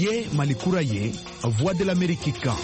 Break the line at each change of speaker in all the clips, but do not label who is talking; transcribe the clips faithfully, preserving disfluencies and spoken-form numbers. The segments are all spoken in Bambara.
ye Mali kura ye Voix de l'Amérique kan.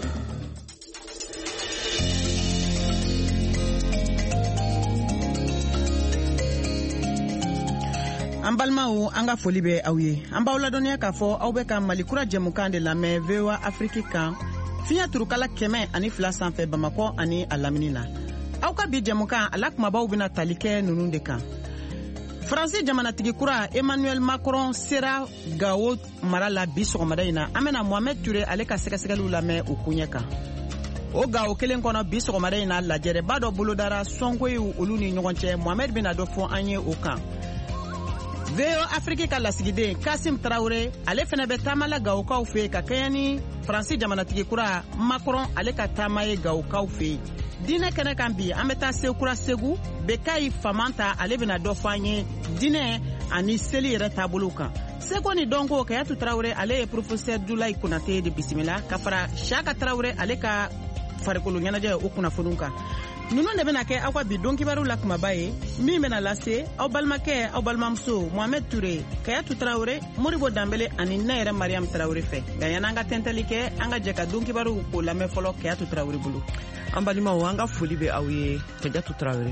An balimaw an ka foli bɛ aw ye. An b'aw ladɔnniya k'a fɔ aw bɛ ka Mali kura jɛmukan de lamɛn V O A Afrique kan fiɲɛ turukala kɛmɛ ani fila sanfɛ Bamakɔ ani a lamini na. Aw ka bi jɛmukan a la kumabaw bɛna tali kɛ ninnu de kan. Faransi jamanatigi kura Emmanuel Macron sera Gao mara la bi sɔgɔmada in na. An bɛna Mohamed Ture ale ka sɛgɛsɛgɛliw lamɛn o kuɲɛ kan. O Gao kelen kɔnɔ bi sɔgɔmada in na lajɛrɛba dɔ bolodara sɔnkoyiw olu ni ɲɔgɔn cɛ. Mohamed bɛna dɔ fɔ an ye o kan. V O A Afrique ka lasigiden Kasim Traoré ale fɛnɛ bɛ taamala Gawokaw fɛ ka kɛɲɛ ni Faransi jamanatigi kura Macron ale ka taama ye Gawokaw fɛ. Diinɛ kɛnɛ kan bi an bɛ taa Sekura Segu Bekayi Famanta ale bɛna dɔ fɔ an ye diinɛ ani seli yɛrɛ taabolo kan. Seko ni dɔnko Kayatu Traoré ale ye professeur Dulayi Konate de bisimila ka fara Shaka Traoré ale ka farikolo ɲɛnajɛ o kunnafoniw kan. Nunu de bena kɛ aw ka bi donkibaru la kumaba ye min bena lase aw balimakɛ aw balimamuso Mohamed Ture Kayatu Traoré Moribo Dambele ani ne yɛrɛ Mariam Traoré fɛ nka yan'an ka tɛntɛli kɛ an ka jɛ ka donkibaru k'o lamɛn fɔlɔ Kayatu Traoré bolo.
An balimaw an ka foli bɛ aw ye Kayatu Traoré.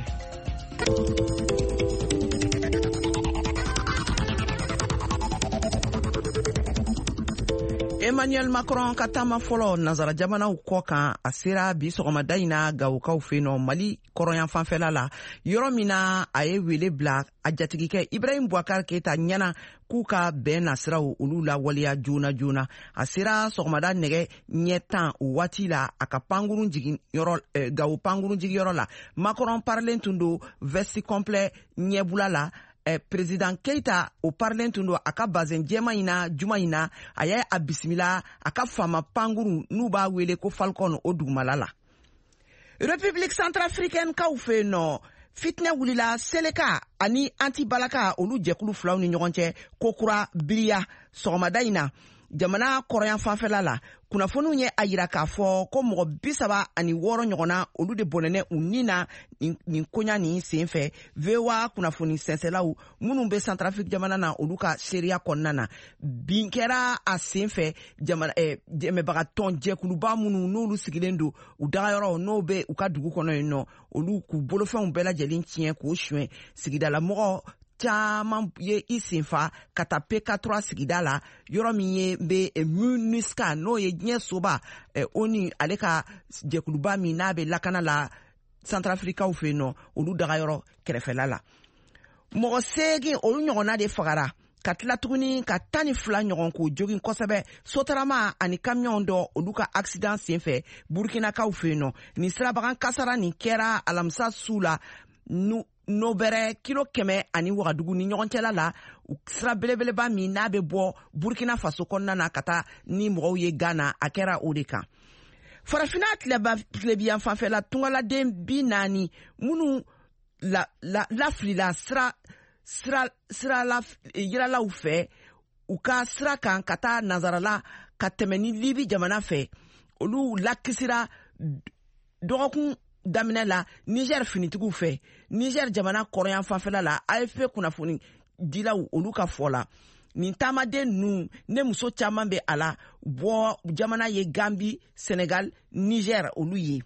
Emmanuel Macron ka taama fɔlɔ nazara jamanaw kɔ kan a sera bi sɔgɔmada in na Gawokaw fɛ nɔ Mali kɔrɔyan fanfɛla la yɔrɔ min na a ye wele bila a jatigikɛ Ibrahim Boubacar Keita ɲɛna k'u ka bɛn nasiraw olu la waliya joona joona. A sera sɔgɔmada nɛgɛ ɲɛ tan o waati la a ka pankurun jigin yɔrɔ eh, Gawo pankurun jigi yɔrɔ la. Macron parlen tun do vesti complet ɲɛbula la. Eh, Président Keita o parlen tun do a ka bazin jɛma in na juma in na a y'a a bisimila a ka fama panguru n'u b'a wele ko Falcon o dugumala la. République centrafricaine kaw fɛ nɔ fitinɛ wulila Seleka ani Antibalaka olu jɛkulu filaw ni ɲɔgɔn cɛ ko kura biriya sɔgɔmada in na jamana kɔrɔyan fanfɛla la. Kunnafoniw ye a yira k'a fɔ ko mɔgɔ bi saba ani wɔɔrɔ ɲɔgɔnna olu de bɔnɛnɛ u ni na nin, nin koɲa nin sen fɛ. V O A kunnafoni sɛnsɛlaw minnu bɛ Centrafrique jamana na olu ka seereya kɔnɔna na bin kɛra a sen fɛ jamana eh, dɛmɛbagatɔn jɛkuluba minnu n'olu sigilen don u dagayɔrɔ n'o bɛ u ka dugu kɔnɔ yen nɔ olu k'u bolofɛnw bɛɛ lajɛlen tiɲɛ k'o suɲɛ. Sigidala mɔgɔ caman ye i senfa ka taa P quatre sigida la yɔrɔ min ye bɛ MINUSCA n'o ye diɲɛ soba eh, o ni ale ka jɛkuluba min n'a bɛ lakana la Centrafricaw fɛ yen nɔ olu dagayɔrɔ kɛrɛfɛla la. Mɔgɔ seegin olu ɲɔgɔnna de fagara ka tila tuguni ka tan ni fila ɲɔgɔn k'o jogin kosɛbɛ sotarama ani kamiyɔn dɔ olu ka accident senfɛ Burkinakaw fɛ yen nɔ. Nin sirabagan kasara nin kɛra alamisa su la nu n'o bɛrɛ kilo kɛmɛ ani wagadugu ni ɲɔgɔn cɛla la sira belebeleba min n'a bɛ bɔ Burkina Faso kɔnɔna na ka taa ni mɔgɔw ye Ghana a kɛra o de kan. Farafina tilebiyan fanfɛla tungaladen bi naani minnu la la lafilila sira sira sira la yiralaw fɛ u ka sira kan ka taa nazarala ka tɛmɛ ni Libi jamana fɛ olu lakisira dɔgɔkun daminɛ la Niger finitigiw fɛ. Niger jamana kɔrɔyan fanfɛla la A F P kunnafoni dilaw olu ka fɔ la nin taamaden ninnu ne muso caman bɛ a la bɔ jamana ye Gambie, Senegal, Niger olu ye.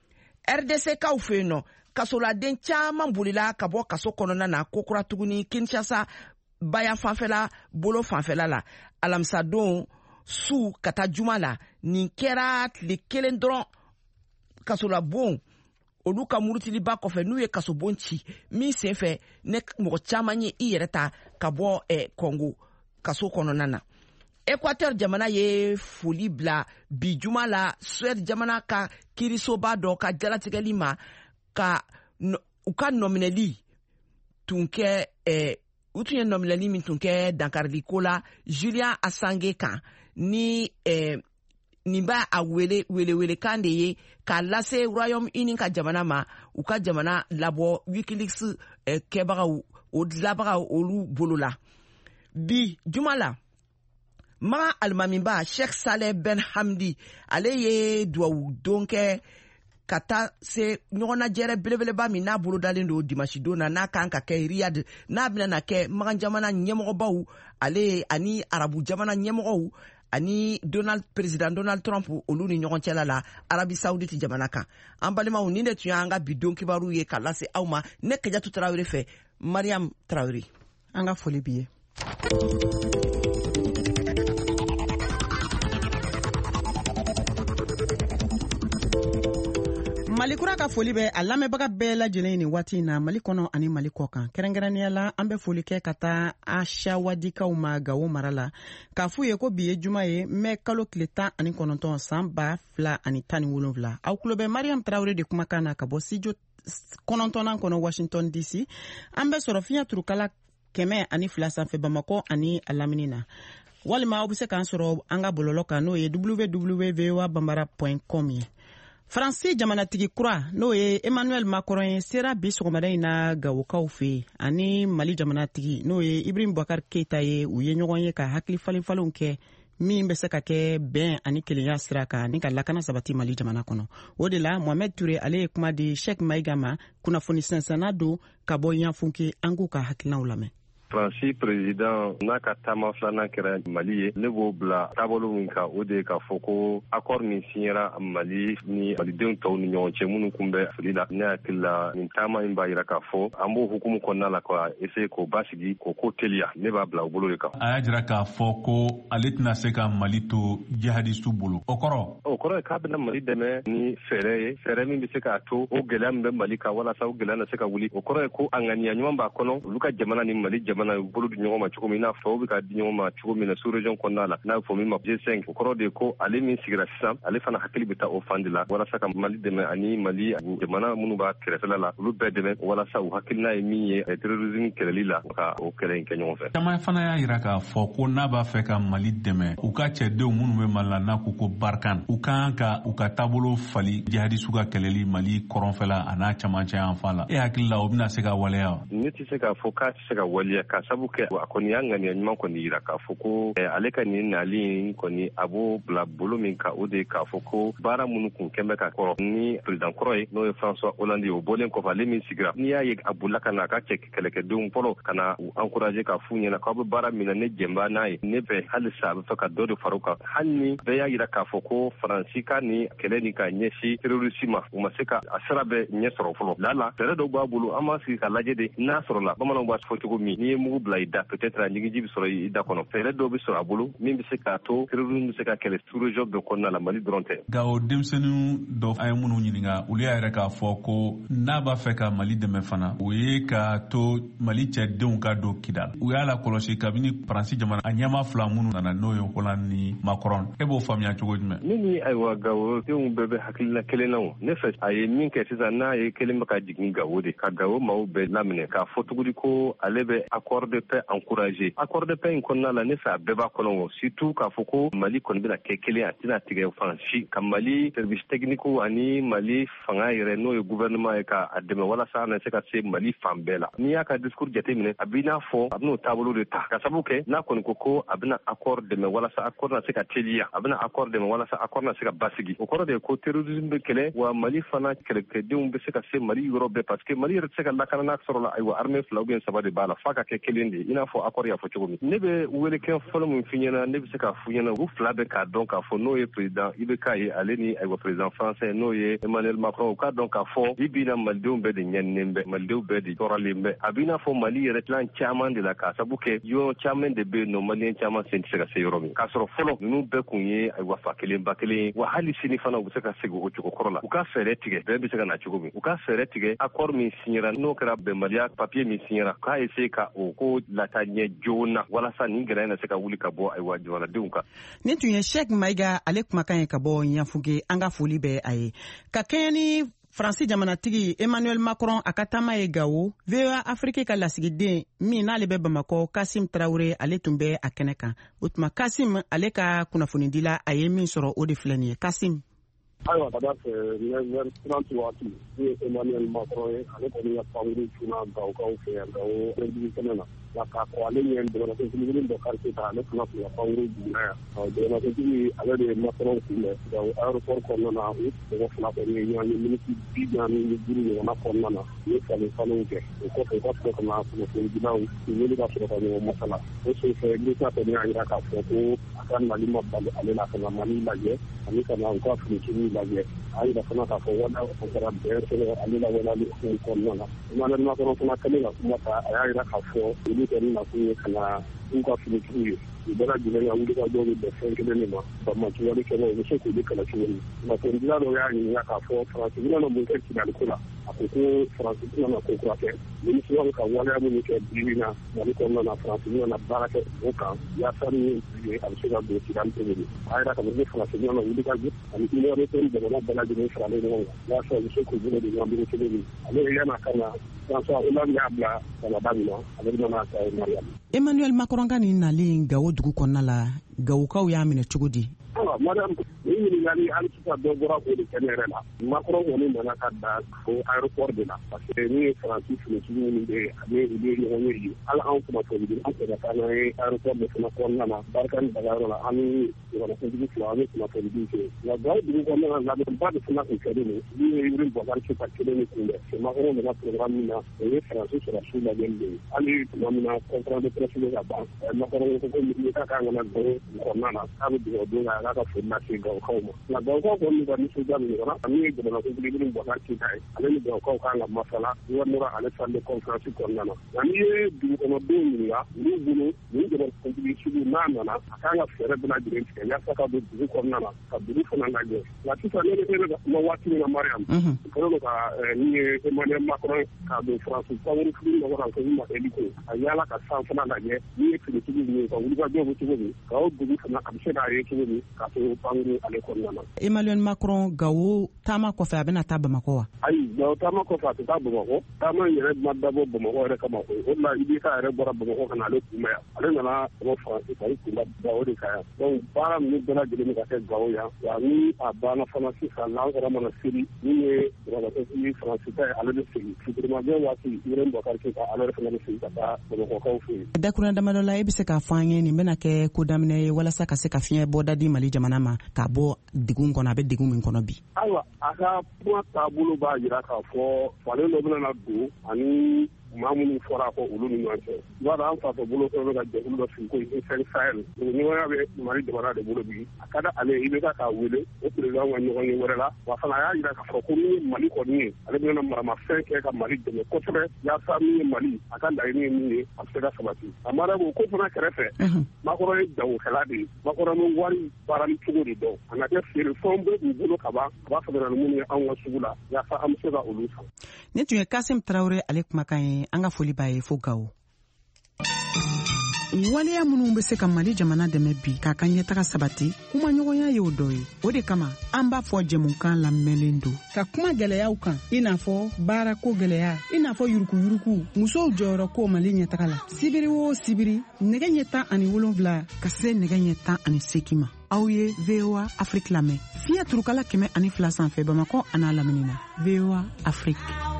R D C kaw fɛ yen nɔ kasoladen caman bolila ka bɔ kaso kɔnɔna na ko kura tuguni Kinshasa baya fanfɛla bolo fanfɛla la alamisa don su ka taa juma la nin kɛra tile kelen dɔrɔn kasolabon olu ka murutiliba kɔfɛ n'u ye kasobon ci min senfɛ ne mɔgɔ caman ye i yɛrɛ ta ka bɔ eh, Congo kaso kɔnɔna na. Équateur jamana ye foli bila bi juma la Suède jamana ka kirisoba dɔ ka jalatigɛli ma ka no, u ka nominɛli tun kɛ eh, u tun ye nominɛli min tun kɛ dankariko la Julian Assange kan ni eh, nin b'a a wele wele wele kan de ye k'a lase Royaume-Uni ka jamana ma u ka jamana labɔ Wikileaks eh, kɛbagaw o dilabagaw olu bolo la. Bi juma la maga alimamiba Sheikh Saleh Ben Hamdi ale ye duwawu don kɛ ka taa se ɲɔgɔnnajɛrɛ belebeleba min n'a bolo dalen don dimanche don na n'a kan ka kɛ Riyad n'a bɛna na kɛ magan jamana ɲɛmɔgɔbaw ale ani arabu jamana ɲɛmɔgɔw ani Donald president Donald Trump olu ni ɲɔgɔn cɛla la Arabi Saoudite jamana kan. An balimaw nin de tun y'an ka bi don kibaru ye ka lase aw ma. Ne Kejatu Tarawele fɛ Mariam Traoré.
An ka foli bi ye. Malikura ka foli bɛ a lamɛnbaga bɛɛ lajɛlen ni waati in na Mali kɔnɔ ani Mali kɔ kan. Kɛrɛnkɛrɛnnenya la an bɛ foli kɛ ka taa Acha Wadikaw ma Gawo mara la. K'a f'u ye ko bi ye juma ye mai kalo tile tan ani kɔnɔntɔn san ba fila ani tan ni wolonwula. Aw tulo bɛ Mariam Traoré de kumakan na ka bɔ studio kɔnɔntɔnnan kɔnɔ Washington D C. An bɛ sɔrɔ fiɲɛ turukala kɛmɛ ani fila sanfɛ Bamakɔ ani a lamini na. Walima aw bɛ se k'an sɔrɔ an ka bɔlɔlɔ kan n'o ye w w w point v o a bambara point com ye. Faransi jamanatigi kura n'o ye Emmanuel Macron ye sera bi sɔgɔmada in na Gawokaw fɛ ani Mali jamanatigi n'o ye Ibrahim Boubacar Keita ye u ye ɲɔgɔn ye ka hakili falenfalenw kɛ min bɛ se ka kɛ bɛn ani kelenya sira kan ni ka lakana sabati Mali jamana kɔnɔ. O de la Mohamed Touré ale ye kuma di Cheikh Maïga ma kunnafoni sɛnsɛnna don ka bɔ Yanfunke an k'u ka hakilinaw lamɛn.
Faransi président n'a ka taama filanan kɛra Mali ye ne b'o bila taabolo min kan o de ye k'a fɔ ko accord min signera Mali ni malidenw tɔw ni ɲɔgɔn cɛ minnu kun bɛ fili la ne hakili la nin taama in b'a yira k'a fɔ an b'o hukumu kɔnɔna la ka essayer k'o basigi k'o ko teliya ne b'a bila o bolo de kan.
A y'a jira k'a fɔ ko ale tɛna se ka Mali to jihadistu bolo o kɔrɔ.
O kɔrɔ ye k'a bɛna Mali dɛmɛ ni fɛɛrɛ ye fɛɛrɛ min bɛ se k'a to o gɛlɛya min bɛ Mali kan walasa o gɛlɛya na se ka wuli o kɔrɔ ye ko a ŋaniya ɲuman b'a kɔnɔ olu ka jamana ni Mali jamana u bolo di ɲɔgɔn ma cogo min n'a fɔ u bɛ ka di ɲɔgɔn ma cogo min na sous région kɔnɔna la n'a bɛ fɔ min ma G cinq o kɔrɔ de ko ale min sigira sisan ale fana hakili bɛ taa o fan de la walasa ka Mali dɛmɛ ani Mali jamana minnu b'a kɛrɛfɛla la olu bɛɛ dɛmɛ walasa u hakilina ye min ye terrorisme kɛlɛli la ka o kɛlɛ in kɛ ɲɔgɔn fɛ.
Caman fana y'a jira k'a fɔ ko n'a b'a fɛ ka Mali dɛmɛ u ka cɛdenw minnu bɛ Mali la n'a ko ko Barkan u kan ka u ka taabolo fali jihadistu ka kɛlɛli Mali kɔrɔnfɛla a n'a camancɛ yan fan la. E hakili la o bɛna se ka waleya wa?
Ne tɛ se k'a fɔ k'a tɛ se ka waleya ka sabu kɛ a kɔni y'a ŋaniya ɲuman kɔni yira k'a fɔ ko ale ka nin nali kɔni a b'o bila bolo min kan o de ye k'a fɔ ko baara minnu kun kɛn bɛ ka kɔrɔ ni président kɔrɔ ye n'o ye François Hollande ye o bɔlen kɔfɛ ale min sigira n'i y'a ye a bolila ka na a ka cɛ kɛlɛkɛdenw fɔlɔ ka na u encourager ka f'u ɲɛna k'aw bɛ baara min na ne jɛnb'a n'a ye ne fɛ halisa a bɛ fɛ ka dɔ de fara u kan hali ni bɛɛ y'a yira k'a fɔ ko Faransi ka ni kɛlɛ ni ka ɲɛsin terrorisme ma u ma se ka a sira bɛ ɲɛ sɔrɔ fɔlɔ lala fɛɛrɛ dɔw b'a bolo an b'a sigi ka lajɛ de n'a sɔrɔ la bamananw b'a fɔ cogo min n'i ye mugu bila i da peut-être a ɲigiji bɛ sɔrɔ i da kɔnɔ fɛɛrɛ dɔw bɛ sɔrɔ a bolo min bɛ se k'a to terrorisme bɛ se ka kɛlɛ sous région bɛɛ kɔnɔna la Mali dɔrɔn tɛ.
Nka o denmisɛnninw dɔ an ye minnu ɲininka olu y'a yɛrɛ k'a fɔ ko n'a b'a fɛ ka Mali dɛmɛ fana o ye k'a to Mali cɛdenw ka don Kidal u y'a la kɔlɔsi kabini Faransi jamana a ɲɛma fila minnu nana n'o ye Hollande ni Macron e b'o faamuya cogo jumɛn?
Ne ni ayiwa Gawo denw bɛɛ bɛ hakilina kelen na o ne fɛ a ye min kɛ sisan n'a ye kelen bɛ ka jigin Gawo de ka Gawo maaw bɛɛ laminɛ k'a fɔ tuguni ko ale bɛ accord de paix encourager accord de paix in kɔnɔna la ne fɛ a bɛɛ b'a kɔnɔ o surtout k'a fɔ ko Mali kɔni bɛna kɛ kelen a tɛna tigɛ fan si ka Mali service technique ani Mali fanga yɛrɛ n'o ye gouvernement ye ka a dɛmɛ walasa a na se ka se Mali fan bɛɛ la n'i y'a ka discours jateminɛ a b'i n'a fɔ a bɛn'o taabolo de ta ka sabu kɛ n'a kɔni ko ko a bɛna accord dɛmɛ walasa accord na se ka teliya a bɛna accord dɛmɛ walasa accord na se ka basigi o kɔrɔ de ye ko terrorisme bɛ kɛlɛ wa Mali fana kɛlɛkɛdenw bɛ se ka se Mali yɔrɔ bɛɛ parce que Mali yɛrɛ tɛ se ka lakana n'a sɔrɔ la ayiwa armée fila ou bien saba de b'a la f'a ka kɛ kelen de i n'a fɔ accord y'a fɔ cogo min ne bɛ welekɛ fɔlɔ min f'i ɲɛna ne bɛ se k'a f'u ɲɛna u fila bɛ k'a dɔn k'a fɔ n'o ye président I B K ye ale ni ayiwa président français n'o ye Emmanuel Macron u k'a dɔn k'a fɔ bi bi na malidenw bɛɛ de ɲɛninen bɛ malidenw bɛɛ de tɔɔrɔlen bɛ a b'i n'a fɔ Mali yɛrɛ tilan caman de la k'a sabu kɛ yɔrɔ caman de bɛ yen nɔ maliyɛn caman sen tɛ se ka se yɔrɔ min k'a sɔrɔ fɔlɔ ninnu bɛɛ kun ye ayiwa fa kelen ba kelen wa hali sini fana u bɛ se ka segin o cogo kɔrɔ la u ka fɛɛrɛ tigɛ bɛɛ bɛ se ka na cogo min u ka fɛɛrɛ tigɛ accord min signera n'o kɛra bɛnbaliya papier min signera k'a essayer ka o ko lata ɲɛ joona walasa nin gɛlɛya na se ka wuli ka bɔ ayiwa jamanadenw kan.
Nin tun ye Cheikh Maïga ale kumakan ye ka bɔ Yanfunke an ka foli bɛ a ye ka kɛɲɛ ni Faransi jamanatigi Emmanuel Macron a ka taama ye Gawo V O A Afrique ka lasigiden min n'ale bɛ Bamakɔ Kassim Traoré ale tun bɛ a kɛnɛ kan o tuma Kassim ale ka kunnafonidila a ye min sɔrɔ o de filɛ nin ye Kassim.
ayiwa ka da fɛ neuf trente waati ni Emmanuel Macron ye ale kɔni ka pankuru tuna Gawokaw fɛ yan Gawo République kɛnɛ na la ka ko ale ɲɛ jamanakuntigi dɔ kari ta ale fana tun ka pankuru duguna yan jamanakuntigi ale de ye Macron kunbɛn Gawo aéroport kɔnɔna na u mɔgɔ fila kɔni ye ɲɔgɔn ye miniti bi naani ni duuru ɲɔgɔnna kɔnɔna na u ye falen falenw kɛ o kɔfɛ u ka sɔrɔ ka na kunnafonidilaw u wele ka sɔrɔ ka ɲɔgɔn masala o senfɛ Greta kɔni y'a jira k'a fɔ ko a ka nali ma bali ale la ka na Mali lajɛ ani ka na u ka finitigiw lajɛ a yira fana k'a fɔ wala o kɛra bɛn sɔrɔ ale la walali hukumu kɔnɔna na Emmanuel Macron fana kɛlen ka kuma ta a y'a jira k'a fɔ olu kɔni na kun ye ka na u ka finitigiw ye u bɛɛ lajɛlen ka wuli ka jɔ bɛ bɛn fɛn kelen de ma bamanciwale kɛlɛ u bɛ se k'olu kɛlɛ cogo min kunnafonidila dɔw y'a ɲininka k'a fɔ Faransi bɛna mun kɛ Kidali ko la a ko ko Faransi tɛna ko kura kɛ minisiriya bɛ ka waleya minnu kɛ bi na Mali kɔnɔna na Faransi bɛna baara kɛ o kan yaasa ni a bɛ se ka don Kidali cogo di a yɛrɛ ka fɔ ko Faransi bɛna wuli ka jɔ ani Union européenne jamana bɛɛ lajɛlen faralen ɲɔgɔn kan yaasa u bɛ se k'u bolo de ɲɔgɔn cogo min ale yan'a ka na François Hollande y'a bila Canada min na ale bɛna n'a ta Mariam.
Emmanuel Macron ka nin nalen Gawo dugu kɔnɔna la Gawokaw y'a minɛ cogo di?
Awa madame ni ɲininkali hali sisan dɔ bɔra o de kɛnɛ yɛrɛ la Macron kɔni nana ka da fo aéroport de la parce que ni ye Faransi finitigi minnu bɛ yen ani olu ye ɲɔgɔn ye yen hali anw kunnafonidi an tɛ ka taa n'an ye aéroport de fana kɔnɔna na barika ni dagayɔrɔ la an ni jamanakuntigi fila an bɛ kunnafonidiw kɛ nka Gawo dugu kɔnɔna na labɛnba de fana tun kɛlen don min ye Ibrahim Boubacar Keïta kelen de kunbɛn c'est Macron nana programme min na o ye Faransi sɔrɔdasiw lajɛli de ye hali tuma min na conférence de presse bɛ ka ban Macron ko ko k'a kan ka na Gawo kɔnɔna na k'a bɛ dugawu don k'a k'a ka foli lase Gawokaw ma nka Gawokaw kɔni ka nisɔndiya min ɲɔgɔn na min ye jamanakuntigi Ibrahim Boubacar Keïta ye ale ni Gawokaw kan ka masala gouvernement ale salle de conférence kɔnɔna na nka n'i ye dugukɔnɔdenw ɲininka olu bolo nin jamanakuntigi sugu n'a nana a kan ka fɛɛrɛ bɛɛ lajɛlen tigɛ yaasa ka don dugu kɔnɔna na ka dugu fana lajɛ nka sisan ne bɛ ka kuma waati min na Mariam o kɛlen don ka min ye Emmanuel Macron k'a don Faransi pankuru fili nɔgɔ kan ko min ma Eliko a yaala ka san fana lajɛ min ye finitigi min ye ka wulikajɔ bɛ cogo min ka o dugu fana a bɛ se k'a ye cogo min ka to pankuru ale kɔnɔna na.
Emmanuel Macron Gawo taama kɔfɛ a bɛna taa Bamakɔ wa?
Ayi Gawo taama kɔfɛ a tɛ taa Bamakɔ taama in yɛrɛ ma dabɔ Bamakɔ yɛrɛ kama koyi o de la I B K yɛrɛ bɔra Bamakɔ ka na ale kunbɛn yan ale nana sɔrɔ Faransi ka i kunbɛn Gawo de kan yan donc baara ninnu bɛɛ lajɛlen bɛ ka kɛ Gawo yan wa ni a banna fana sisan n'an mana seli min ye jamanakuntigi Faransi ta ye ale bɛ segin fitirimajɛ waati Ibrahim Boubacar Keïta ale yɛrɛ fana bɛ segin ka taa Bamakɔkaw fɛ yen.
Dakurujɛ damadɔ la e bɛ se k'a fɔ an ye nin bɛna kɛ ko daminɛ ye walasa ka se ka fiɲɛ bɔda di Mali jamana ma k'a bɔ degun kɔnɔ a bɛ degun min kɔnɔ bi.
Ayiwa a ka kuma taabolo b'a jira k'a fɔ falen dɔ bɛna na don ani maa minnu fɔra ko olu ni ɲɔgɔn cɛ i b'a dɔn an fa fɛ bolo fɛn bɛ ka jɛkulu dɔ sigi ko Sahel Sahel ɲɔgɔnya bɛ Mali jamana de bolo bi a ka da ale I B K k'a wele o président ka ɲɔgɔn ye wɛrɛ la wa fana a y'a jira k'a fɔ ko min ye Mali kɔni ye ale bɛna maramafɛn kɛ ka Mali dɛmɛ kosɛbɛ yaasa min ye Mali a ka laɲini ye min ye a bɛ se ka sabati a ma dabo ko fana kɛrɛfɛ Macron ye jagokɛla de ye Macron bɛ wari baarali cogo de dɔn a na kɛ feerefɛnw bɛ u bolo ka ban a b'a fɛ ka na minnu ye anw ka sugu la yaasa an bɛ se ka olu san.
Ni tun ye Kasim Traoré ale kumakan ye an ka foli b'a ye fo Gawo. Waleya minnu bɛ se ka Mali jamana dɛmɛ bi k'a ka ɲɛtaga sabati kuma ɲɔgɔnya ye o dɔ ye o de kama an b'a fɔ jɛmukan lamɛnlen don ka kuma gɛlɛyaw kan i n'a fɔ baarako gɛlɛya i n'a fɔ yurukuyuruku musow jɔyɔrɔ ko Mali ɲɛtaga la sibiri o sibiri nɛgɛ ɲɛ tan ani wolonwula ka se nɛgɛ ɲɛ tan ani seegin ma aw ye V O A Afrique lamɛn fiɲɛ turukala kɛmɛ ani fila sanfɛ Bamakɔ a n'a lamini na V O A Afrique.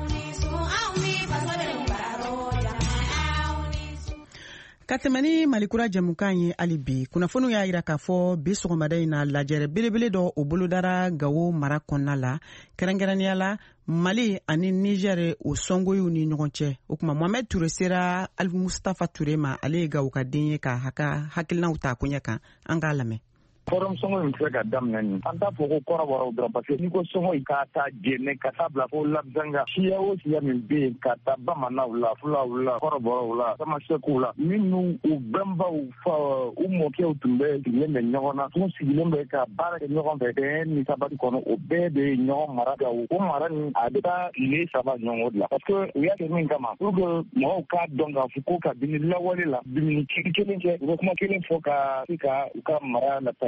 Ka tɛmɛ ni Malikura jɛmukan ye hali bi kunnafoniw y'a jira k'a fɔ bi sɔgɔmada in na lajɛrɛ belebele dɔ o bolodara Gawo mara kɔnɔna la kɛrɛnkɛrɛnnenya la Mali ani Niger o sɔngoyiw ni ɲɔgɔn cɛ o kuma Mohamed Touré sera Ali Mustafa Touré ma ale ye Gawo ka den ye ka hakilinaw ta ko ɲɛ kan an k'a lamɛn.
Kɔrɔm sɔngɔ in filɛ ka daminɛ nin an t'a fɔ ko kɔrɔbɔrɔw dɔrɔn parce que n'i ko sɔngɔ in k'a ta jɛnɛ ka taa bila fo Labzanga siya o siya min bɛ yen ka taa bamananw la fulaw la kɔrɔbɔrɔw la tamasɛkiw la minnu u bɛnbaw fa u mɔkɛw tun bɛ sigilen bɛ ɲɔgɔn na tun sigilen bɛ ka baara kɛ ɲɔgɔn fɛ bɛn ni sabati kɔnɔ o bɛɛ de ye ɲɔgɔn mara Gawo o mara nin a bɛ taa tile saba ɲɔgɔn de la parce que u y'a kɛ min kama pour que mɔgɔw k'a dɔn k'a fɔ ko ka dumuni lawale la dumuni kelen kɛ u bɛ kuma kelen fɔ ka se ka u ka mara nata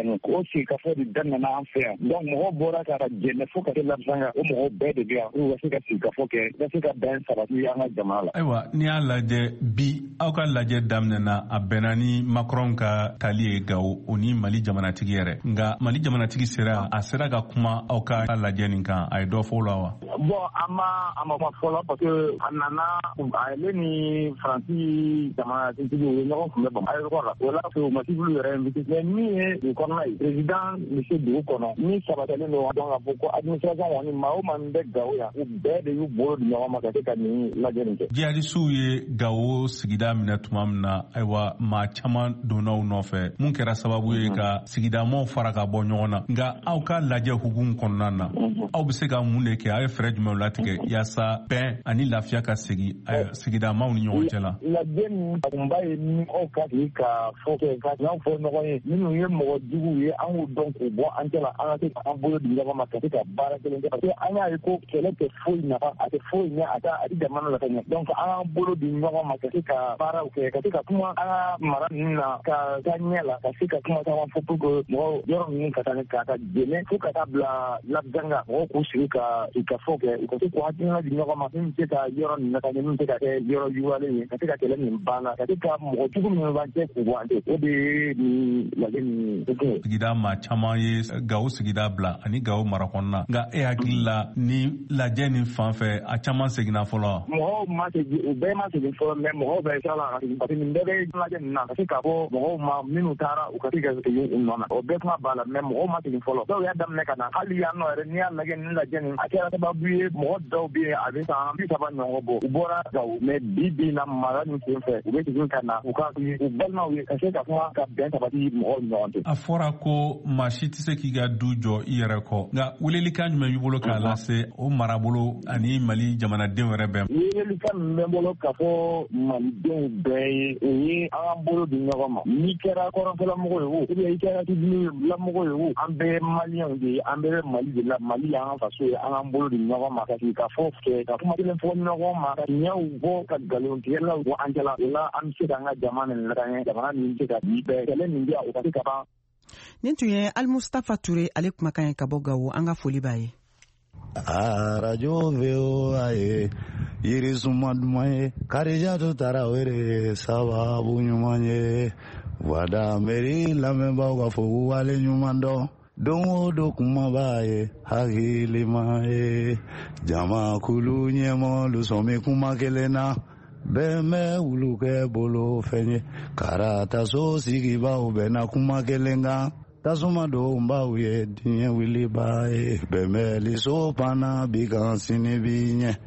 yan ko sigikafo de daminɛna an fɛ yan donc mɔgɔw bɔra ka jɛnɛ fo ka se labisanga o mɔgɔw bɛɛ de bɛ yan u ka se ka sigikafo kɛ ka se ka bɛn sabati an ka jamana la.
Ayiwa n'i y'a lajɛ bi aw ka lajɛ daminɛna a bɛnna ni Macron ka tali ye Gawo o ni Mali jamanatigi yɛrɛ nka Mali jamanatigi sera a sera ka kuma aw ka lajɛ nin kan a ye dɔ fɔ la wa?
Bon a ma a ma fɔlɔ parce que a nana ale ni Faransi jamanatigi o ye ɲɔgɔn kunbɛn Bamakɔ aéroport la o la o ma s'olu yɛrɛ invité mais min ye nin kɔnɔna ye président monsieur Dugu kɔnɔ min sabatalen don donc a fɔ ko administration kɔni maa o maa min bɛ Gawo yan u bɛɛ de y'u bolo di ɲɔgɔn ma ka se ka nin lajɛ nin kɛ. Jihadisiw
ye Gawo sigida minɛ tuma min na ayiwa maa caman donna u nɔfɛ mun kɛra sababu ye ka sigidamaw fara ka bɔ ɲɔgɔn na nka aw ka lajɛ hukumu kɔnɔna na aw bɛ se ka mun de kɛ aw ye fɛɛrɛ jumɛnw latigɛ yaasa bɛn ani lafiya ka segin sigidamaw ni ɲɔgɔn cɛ la?
Lajɛ nin kunba ye ni aw ka sigi ka fɔ kɛ ka n'aw fɔ ɲɔgɔn ye minnu ye mɔgɔ juguw ye an k'u dɔn k'u bɔ an cɛ la an ka se k'an bolo di ɲɔgɔn ma ka se ka baara kelen kɛ parce que an y'a ye ko kɛlɛ tɛ foyi nafa a tɛ foyi ɲɛ a tɛ a tɛ jamana la ka ɲɛ donc an k'an bolo di ɲɔgɔn ma ka se ka baaraw kɛ ka se ka kuma an ka mara ninnu na ka taa ɲɛ la ka se ka kuma caman fɔ pour que mɔgɔw yɔrɔ ninnu ka taa ka taa jɛnɛ fo ka taa bila labjanga mɔgɔw k'u sigi ka sigikafɔ kɛ u ka se k'u hakilina di ɲɔgɔn ma min bɛ se ka yɔrɔ nin lakana min bɛ se ka kɛ yɔrɔ yuguyalen ye ka se ka kɛlɛ nin banna ka se ka mɔgɔ jugu minnu b'an cɛ k'u bɔ an cɛ o de ye nin lajɛ nin hukumu.
Sigida maa caman ye Gawo sigida bila ani Gawo mara kɔnɔna nka e hakili la ni lajɛ nin fan fɛ a caman seginna fɔlɔ?
Mɔgɔw ma segin u bɛɛ ma segin fɔlɔ mais mɔgɔw bɛ sira la ka segin parce que nin bɛɛ bɛ lajɛ nin na ka se k'a fɔ mɔgɔw ma minnu taara u ka se ka segin u nɔ na o bɛɛ kuma b'a la mais mɔgɔw ma segin fɔlɔ dɔw y'a daminɛ ka na hali yan nɔ yɛrɛ n'i y'a lajɛ nin lajɛ nin a kɛra sababu ye mɔgɔ dɔw bɛ yen a bɛ san bi saba ɲɔgɔn bɔ u bɔra Gawo mais bi bi in na mara nin sen fɛ u bɛ segin ka na u ka u balimaw ye ka se ka kuma ka bɛn sabati mɔgɔw ni ɲɔgɔn cɛ.
A fɔra ko maa si tɛ se k'i ka du jɔ i yɛrɛ kɔ nka welelikan jumɛn b'i bolo k'a lase o marabolo ani Mali jamanadenw yɛrɛ bɛɛ?
Welelikan min bɛ n bolo k'a fɔ malidenw bɛɛ ye o ye an k'an bolo di ɲɔgɔn ma n'i kɛra kɔrɔnfɛlamɔgɔ ye o ou bien i kɛra civilamɔgɔ ye o an bɛɛ ye maliyɛnw de ye an bɛɛ bɛ Mali de la Mali y'an ka faso ye an k'an bolo di ɲɔgɔn ma ka sigikafɔ kɛ ka kuma kelen fɔ ɲɔgɔn ma ka ɲɛw bɔ ka nkalontigɛlaw bɔ an cɛla o la an bɛ se k'an ka jamana nin lakana jamana nin bɛ se ka bi bɛɛ kɛlɛ nin bɛ yan o ka se ka ban.
Nin tun ye Alimustafa Ture ale kumakan ye ka bɔ Gawo an ka foli b'a ye.
arajo V O A ye yirisuma duman ye Karijatu Tarawele sababu ɲuman ye wada meri lamɛnbaaw ka fɔ k'u wale ɲuman dɔn don o don kuma b'a ye hakilima ye jamakulu ɲɛmɔgɔlu sɔmi kuma kelen na bɛɛ bɛ wulu kɛ bolo fɛn ye karataso sigibaw bɛnna kuma kelen kan tasuma don baw ye diɲɛ wiliba ye bɛnbɛliso panna bi kan sini bi ɲɛ.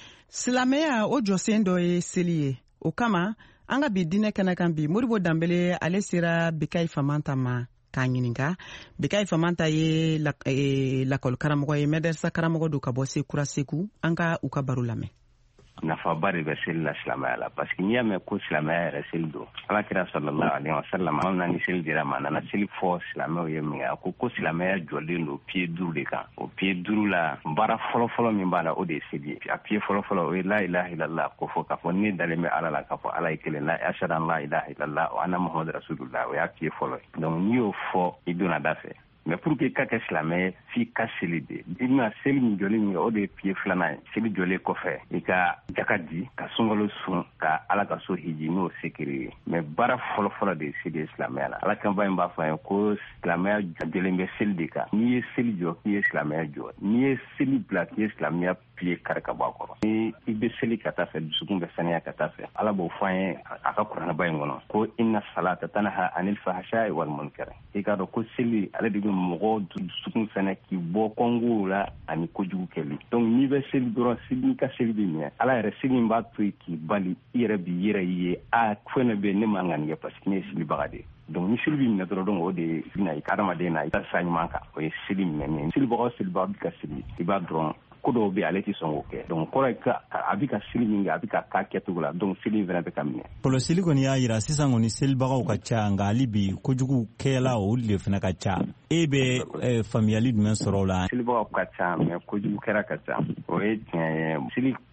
Silamɛya o jɔsen dɔ ye seli ye o kama an ka bi diinɛ kɛnɛ kan bi Modibo Danbele ale sera Bikayi Famanta ma k'a ɲininka. Bikayi Famanta ye lakɔli karamɔgɔ ye mɛdɛrɛsa karamɔgɔ don ka bɔ Sekura Seku an ka u ka baro lamɛn.
Nafaba de bɛ seli la silamɛya la parce que n'i y'a mɛn ko silamɛya yɛrɛ seli don Alakira sallallahu alaihi wa sallam an nana ni seli dira ma a nana seli fɔ silamɛw ye min kɛ a ko ko silamɛya jɔlen don pied duuru de kan o pied duuru la baara fɔlɔfɔlɔ min b'a la o de ye seli ye a pied fɔlɔfɔlɔ o ye la ilaha illallah ko fɔ k'a fɔ ne dalen bɛ ala la k'a fɔ ala ye kelen la ashhadu an la ilaha illallah wa anna muhamadu rasulullah o y'a pied fɔlɔ ye donc n'i y'o fɔ i donna da fɛ mais pour que i ka kɛ silamɛ f'i ka seli de i bɛna seli min jɔlen min kɛ o de ye pied filanan ye seli jɔlen kɔfɛ i ka jaka di ka sunkalo sun ka ala ka so hiji n'o sekiri ye mais baara fɔlɔfɔlɔ de ye seli ye silamɛya la ala kanba in b'a fɔ an ye ko silamɛya jɔlen bɛ seli de kan n'i ye seli jɔ k'i ye silamɛya jɔ n'i ye seli bila k'i ye silamɛya pied kari ka bɔ a kɔrɔ ni i bɛ seli ka taa fɛ dusukun bɛ saniya ka taa fɛ ala b'o fɔ an ye a ka kuranaba in kɔnɔ ko inna salata tanha anil fahsha'i wal munkar i k'a dɔn ko seli ale de bɛ mɔgɔ dusukun fɛnɛ k'i bɔ kɔngow la ani kojugu kɛli donc n'i bɛ seli dɔrɔn seli ka seli bɛ ɲɛ ala yɛrɛ seli in b'a to yen k'i bali i yɛrɛ b'i yɛrɛ ye a fɛn bɛ ne man kan nin kɛ parce que ne ye selibaga de ye donc ni seli b'i minɛ dɔrɔn donc o de ye na i ka adamaden na i ka sa ɲuman kan o ye seli minɛni selibagaw selibaga bɛ ka seli i b'a dɔrɔn ko dɔw bɛ ale tɛ sɔn k'o kɛ donc kɔrɔ ye ka a bɛ ka seli min kɛ a bɛ ka k'a kɛcogo la donc seli in fana bɛ ka minɛ.
Fɔlɔ seli kɔni y'a jira sisan kɔni selibagaw ka ca nka hali bi kojugu kɛla olu de fana ka ca e bɛ faamuyali jumɛn sɔrɔ o la.
Selibagaw ka ca mais kojugu kɛra ka ca o ye tiɲɛ ye seli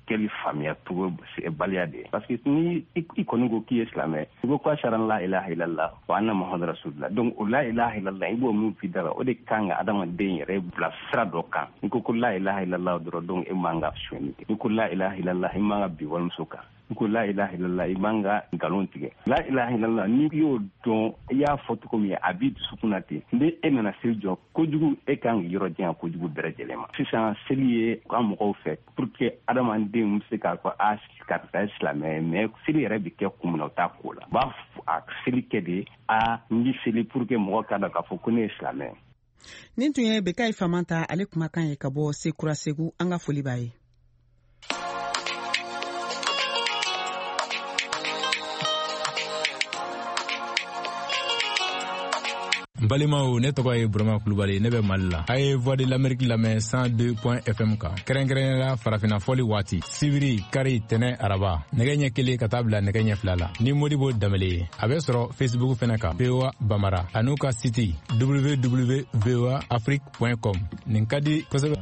kɛli faamuya cogo baliya de parce que ni i kɔni ko k'i ye silamɛ i ko ko ashhadu la ilaha illallah wa anna muhammadar rasulullah donc o la ilaha illallah i b'o min fi dara o de kan ka adamaden yɛrɛ bila sira dɔ kan i ko ko la ilaha illallah dɔrɔn donc i man ka sonyani kɛ i ko la ilaha illallah i man ka bi walimuso kan i ko la ilaha illallah i man ka nkalon tigɛ la ilaha illallah ni y'o dɔn i y'a fɔ cogo min a b'i dusukun na ten ni e nana seli jɔ kojugu e kan k'i yɔrɔ janya kojugu bɛɛ lajɛlen ma sisan seli ye ka mɔgɔw fɛ pour que adamaden bɛ se k'a fɔ a karisa ye silamɛ mais seli yɛrɛ bɛ kɛ kun min na o t'a ko la b'a a seli kɛ de a n bɛ seli pour que mɔgɔ k'a dɔn k'a fɔ ko ne ye silamɛ.
nin tun ye Bekayi Famanta ale kumakan ye ka bɔ Sekura Segu an ka foli b'a ye.
Balimaw ne tɔgɔ ye Burama Kulubali ne bɛ Mali la. A ye Voix de l'Amérique lamɛn cent deux point F M kan. Kɛrɛnkɛrɛnnenya farafina fɔli waati. Sibiri, kari, tɛnɛ, araba. Nɛgɛ ɲɛ kelen ka taa bila nɛgɛ ɲɛ fila la. Ni Modibo Danbele ye. A bɛ sɔrɔ Facebook fɛnɛ kan. V O A Bamara. A n'u ka site w w w point v o a afrique point com. Nin ka di kosɛbɛ.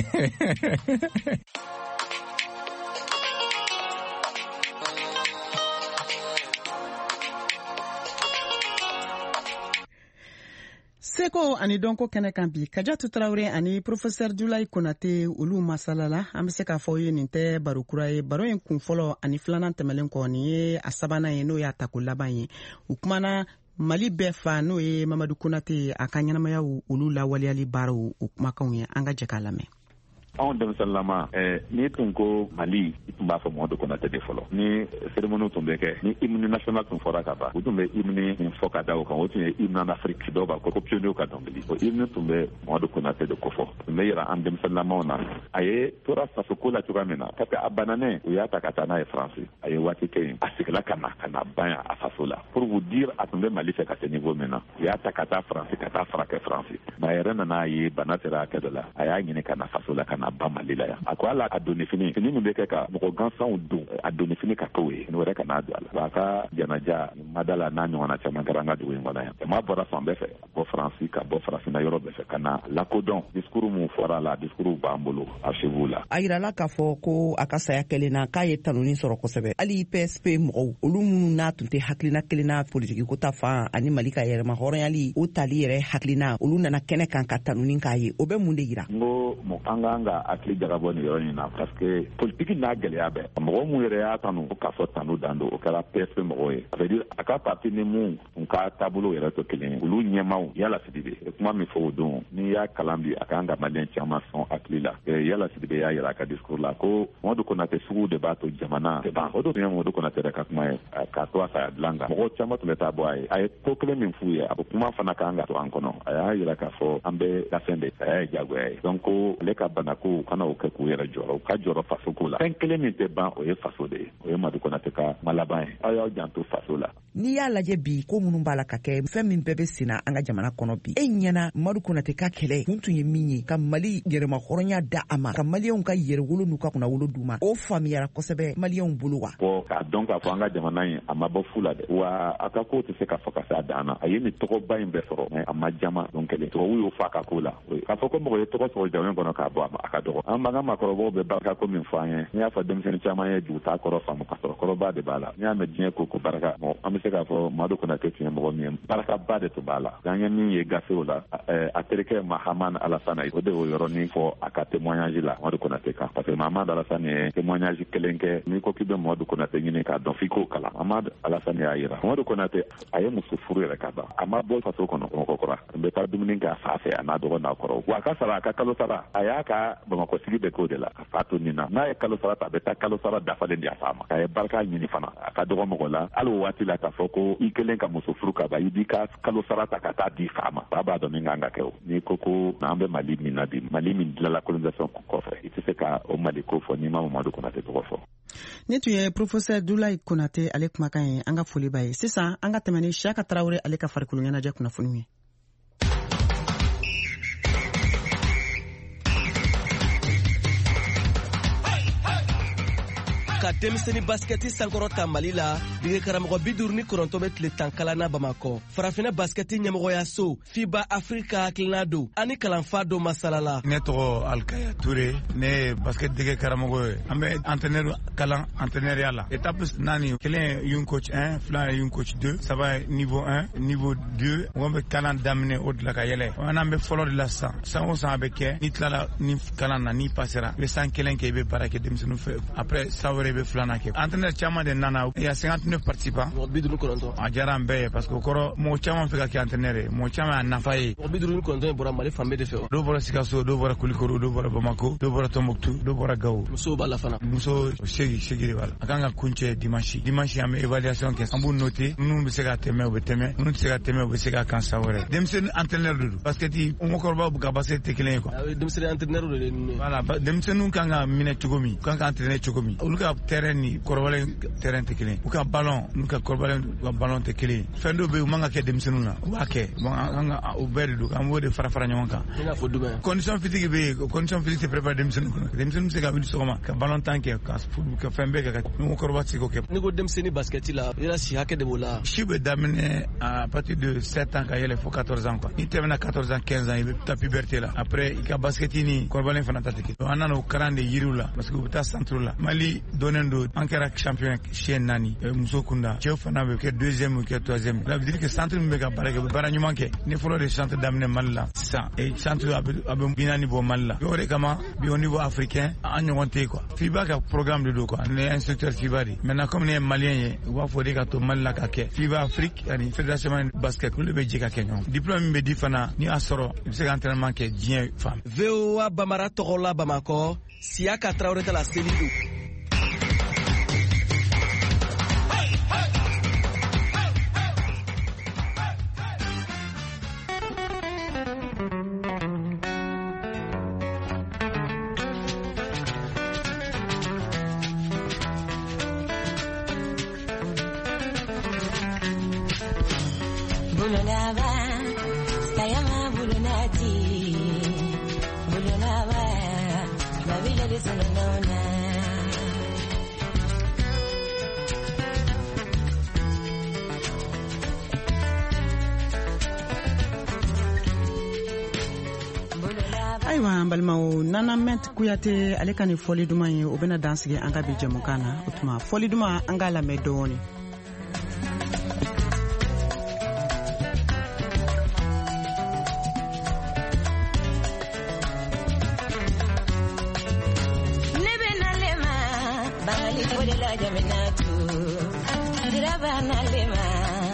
Seko ani dɔnko kɛnɛ kan bi Kajatu Tarawele ani Professeur Dulayi Konate olu masalala an bɛ se k'a fɔ ye nin tɛ baro kura ye baro in kun fɔlɔ ani filanan tɛmɛlen kɔ nin ye a sabanan ye n'o y'a tako laban ye u kumana Mali bɛɛ fa n'o ye Mamadu Konate a ka ɲɛnamayaw olu lawaleyali baaraw o kumakanw ye an ka jɛ k'a lamɛn.
Anw denmisɛnninlama ni tun ko Mali i tun b'a fɔ Mamadu Konate de fɔlɔ ni cérémonie tun bɛ kɛ ni hymne national tun fɔra ka ban u tun bɛ hymne min fɔ ka da o kan o tun ye hymne en Afrique dɔw b'a fɔ ko pionnier ka dɔnkili o hymne tun bɛ Mamadu Konate de kofɔ tun bɛ yira an denmisɛnninlamaw na a ye tora fasoko la cogoya min na parce que a bananen u y'a ta ka taa n'a ye France a ye waati kɛ yen a seginna ka na ka na ban a faso la pour vous dire a tun bɛ Mali fɛ ka se niveau min na u y'a ta ka taa France ka taa furakɛ France mais a yɛrɛ nana ye bana sera hakɛ dɔ la a y'a ɲini ka na faso la ka na ba Mali la yan a ko ala a donni fini fini min bɛ kɛ ka mɔgɔ gansanw don a donni fini ka k'o ye ni wɛrɛ ka n'a don a la a ka janaja madala n'a ɲɔgɔnna caman kɛra an ka dugu in kɔnɔ yan jama bɔra fan bɛɛ fɛ ka bɔ faransi ka bɔ farafinna yɔrɔ bɛɛ fɛ ka na lakodɔn discours mun fɔra a la discours b'an bolo archives la
a yirala k'a fɔ ko a ka saya kelen na k'a ye tanuni sɔrɔ kosɛbɛ hali P S P mɔgɔw olu minnu n'a tun tɛ hakilina kelen na politiki ko ta fan ani Mali ka yɛrɛma hɔrɔnyali o tali yɛrɛ hakilina olu nana kɛnɛ kan ka tanuni k'a ye o bɛ mun de yira.
n ko an k'an ka hakili jagabɔ nin yɔrɔ in na parce que politiki n'a gɛlɛya bɛɛ mɔgɔ mun yɛrɛ y'a tanu k'a fɔ tanu dan don o kɛra P S P mɔgɔw ye ça veut dire a ka parti ni mun kun ka taabolo yɛrɛ tɛ kelen ye olu ɲɛmaw Yala Sidibe kuma min fɔ o don n'i y'a kalan bi a kan ka maliyɛn caman sɔn hakili la Yala Sidibe y'a yira a ka discours la ko Mamadu Konate sugu de b'a to jamana tɛ ban o don tun ye Mamadu Konate yɛrɛ ka kuma ye k'a to a saya dilan kan mɔgɔ caman tun bɛ taa bɔ a ye a ye ko kelen min f'u ye a ko kuma fana kan ka to an kɔnɔ a y'a yira k'a fɔ an bɛ lafɛn de saya ye jagoya ye donc ko ale ka bana ko kana o kɛ k'u yɛrɛ jɔrɔ u ka jɔrɔ faso ko la fɛn kelen min tɛ ban o ye faso de ye o ye Mamadu Konate ka malaban ye aw y'aw janto faso la.
N'i y'a lajɛ bi ko minnu b'a la ka kɛ fɛn min bɛɛ bɛ senna an ka jamana kɔnɔ bi e ɲɛna Mamadu Konate ka kɛlɛ kun tun ye min ye ka Mali yɛrɛma hɔrɔnya da a ma ka maliyɛnw ka yɛrɛwolo n'u ka kunnawolo d'u ma o faamuyara kosɛbɛ maliyɛnw bolo wa.
Bon k'a dɔn k'a fɔ an ka jamana in a ma bɔ fu la dɛ wa a ka ko tɛ se ka fɔ ka se a dan na a ye nin tɔgɔba in bɛɛ sɔrɔ mais a ma jama donc kɛlɛ tubabu y'o fɔ a ka ko la k'a fɔ ko mɔgɔ ye tɔgɔ sɔrɔ jamana kɔnɔ k'a bɔ a ka dɔgɔ an b'an ka maakɔrɔbaw bɛ barika ko min fɔ an ye n'i y'a fɔ denmisɛnnin caman ye jugu t'a kɔrɔ faamu ka sɔrɔ kɔrɔba de b'a la n'i y'a mɛn diɲɛ ko ko barika an bɛ se k'a fɔ Mamadu Konate tun ye mɔgɔ min ye barakaba de tun b'a la an ye min ye gafew la a terikɛ Mahamane Alassane o de y'o yɔrɔnin fɔ a ka témoignage la Mamadu Konate kan parce que Mahamane Alassane ye témoignage kelen kɛ n'i ko k'i bɛ Mamadu Konate ɲini k'a dɔn f'i k'o kalan Mahamane Alassane y'a yira Mamadu Konate a ye muso furu yɛrɛ ka ban a ma bɔ faso kɔnɔ Bamakɔkura n bɛ taa dumuni kɛ a fa fɛ a n'a dɔgɔ n'a kɔrɔ wa a ka sara a ka kalo sara a y'a ka Bamakɔ sigi bɛ k'o de la a fa to nin na n'a ye kalo sara ta a bɛ taa kalo sara dafalen di a fa ma a ye barika ɲini fana a ka dɔgɔ mɔgɔ la hali o waati la k'a fɔ ko i kelen ka muso furu ka ban i b'i ka kalo sara ta ka taa di fa ma fa b'a dɔn min kan ka kɛ o n'i ko ko an bɛ Mali min na bi Mali min dilanla colonisation kɔfɛ i tɛ se ka o Mali ko fɔ n'i ma Mamadu Konate tɔgɔ fɔ.
Ni tun ye Professeur Dulayi Konate ale kumakan ye an ka foli b'a ye sisan an ka tɛmɛ ni Siyaka Tarawele ale ka farikolo ɲɛnajɛ kunnafoniw ye.
ka denmisɛnni baskɛti sankɔrɔta Mali la dege karamɔgɔ bi duuru ni kɔnɔntɔn bɛ tile tan kalanna Bamakɔ. Farafinna baskɛti ɲɛmɔgɔyaso FIBA Afrika hakilina don ani kalanfa dɔ masalala.
Ne tɔgɔ Alikaya Ture, ne ye basket dege karamɔgɔ ye. An bɛ entraîneur kalan entraîneuriya la. Étape naani, kelen ye youth coach un, filan ye youth coach deux, saba ye niveau un, niveau deux. Mɔgɔ bɛ kalan daminɛ o de la ka yɛlɛ. An bɛ fɔlɔ de la sisan. San o san a bɛ kɛ. Ni tilala ni kalan na, ni passera. I bɛ san kelen kɛ, i bɛ baara kɛ denmisɛnninw fɛ. Après san wɛrɛ i bɛ filanan kɛ. Entraîneur caman de nana. Il y a cinquante-neuf participants. A diyara an bɛɛ ye parce que o kɔrɔ mɔgɔ caman fɛ ka kɛ entraîneur ye. Mɔgɔ caman y'a nafa ye. Mɔgɔ bi duuru ni kɔnɔntɔn in bɔra Mali fan bɛɛ de fɛ. Dɔw bɔra Sikaso, dɔw bɔra Kulikoro, dɔw bɔra Bamako, dɔw bɔra Tombouctou, dɔw bɔra Gao. Musow b'a la fana. Muso segi segi de b'a la. A kan ka kuncɛ dimanche. Dimanche an bɛ évaluation kɛ. An b'u noter. Minnu bɛ se ka tɛmɛ u bɛ tɛmɛ. Minnu tɛ se ka tɛmɛ u bɛ se ka kan san wɛrɛ. Denmisɛnnin entraîneur de don. Basket mɔgɔkɔrɔbaw ka basket tɛ kelen ye quoi. Denmisɛnnin entraîneur de don. Voilà, denmisɛnninw kan ka minɛ cogo min, u kan ka entraîner cogo min. Olu ka terrain ni kɔrɔbalen terrain tɛ kelen. U ka ballon, n'u ka kɔrɔbalen ka ballon tɛ kelen ye. Fɛn dɔw bɛ yen u man ka kɛ denmisɛnninw na. U b'a kɛ. Bon an ka o bɛɛ de don. An b'o de fara fara ɲɔgɔn kan. I n'a fɔ jumɛn? Condition physique bɛ yen. Condition physique tɛ préparer denmisɛnninw kunna. Denmisɛnninw bɛ se ka wuli sɔgɔma ka ballon tan kɛ ka ka fɛn bɛɛ kɛ ka mɔgɔkɔrɔba tɛ se k'o kɛ. N'i ko denmisɛnnin basket la, i yɛrɛ si hakɛ de b'o la. Si bɛ daminɛ à partir de sept ans ka yɛlɛ fo quatorze ans quoi. N'i tɛmɛna quatorze ans quinze ans i bɛ taa puberté la. Après i ka basket ni kɔrɔbalen fana ta tɛ kelen. An nana o kalan de yiriw la parce que u bɛ taa centre la. Mali dɔnnen don an kɛra champion siɲɛ naani muso kunda. Cɛw fana bɛ kɛ deuxième ou kɛ troisième. Ça veut dire que centre min bɛ ka baara kɛ u bɛ baara ɲuman kɛ. Ni fɔlɔ de centre daminɛ Mali la sisan centre a bɛ a bɛ bi naani bɔ Mali la. O de kama bi au niveau africain an ɲɔgɔn tɛ quoi. FIBA ka programme de don quoi. Ne ye instructeur FIBA de. Maintenant comme ne ye malien ye u b'a fɔ de ka to Mali la ka kɛ. FIBA Afrique ani fédération basket olu bɛ jɛ ka kɛ ɲɔgɔn. Diplôme min bɛ di fana ni y'a sɔrɔ i bɛ se ka entraînement kɛ diɲɛ fan.
V O A Bamara tɔgɔ la Bamakɔ, Siaka Traoré ta la seli don.
Ayiwa balimaw Nana Ment Kuyate ale ka ni fɔli duman ye o bɛna dan sigi an ka bi jɛmukan na o tuma fɔli duman an k'a lamɛn dɔɔni.
Ne bɛ nale ma bangali fo de la Jaminatu diraba nale ma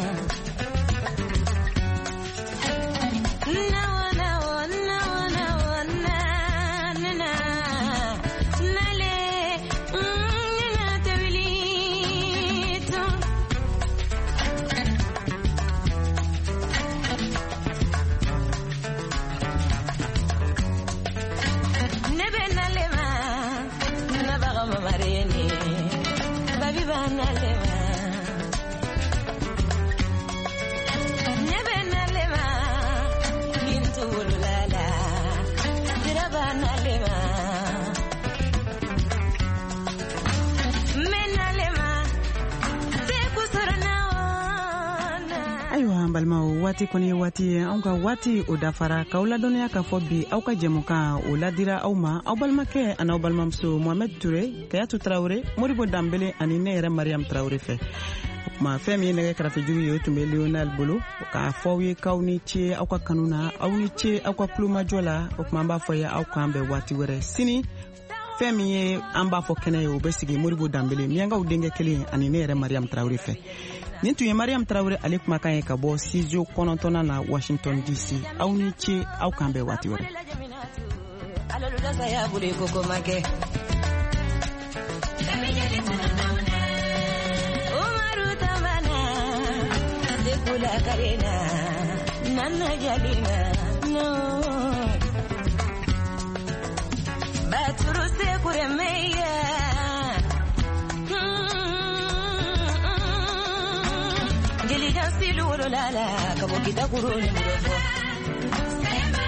waati kɔni waati ye anw ka waati o dafara k'aw ladɔnniya k'a fɔ bi aw ka jɛmukan o ladira aw ma aw balimakɛ ani aw balimamuso Mohamed Ture, Kayatu Traoré, Modibo Dambele ani ne yɛrɛ Mariam Traoré fɛ. O kuma fɛn min ye nɛgɛ kɛrɛfɛjugu ye o tun bɛ Léonard bolo k'a fɔ aw ye k'aw ni ce aw ka kanu na aw ni ce aw ka tulomajɔ la o kuma an b'a fɔ ye aw k'an bɛn waati wɛrɛ sini fɛn min ye an b'a fɔ kɛnɛ ye o bɛ sigi Modibo Dambele miyankaw denkɛ kelen ani ne yɛrɛ Mariam Traoré fɛ. Nin tun ye Mariam Traoré ale kumakan ye ka bɔ studio kɔnɔntɔnnan na Washington D C. Aw ni ce aw k'an bɛn waati wɛrɛ.
La la, como quita curone murofo. Sema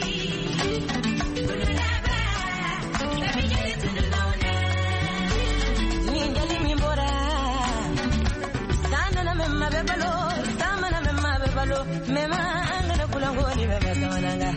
bulati, bulaba, kabijale tunulona. be balo tamana me ma be balo me ma ngana kulangoni be batamanga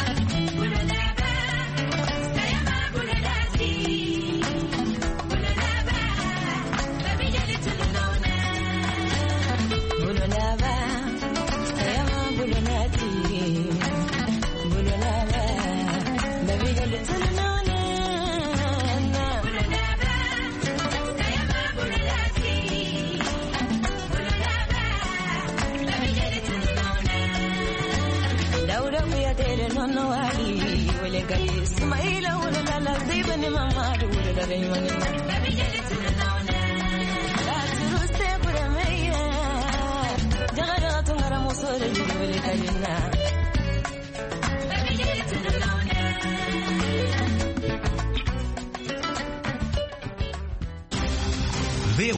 no ali wele gai smaila wala la la zibani mama wala la gai mani baby jeli tunaona la turuste pura meya jaga jaga tungara musore wele gai na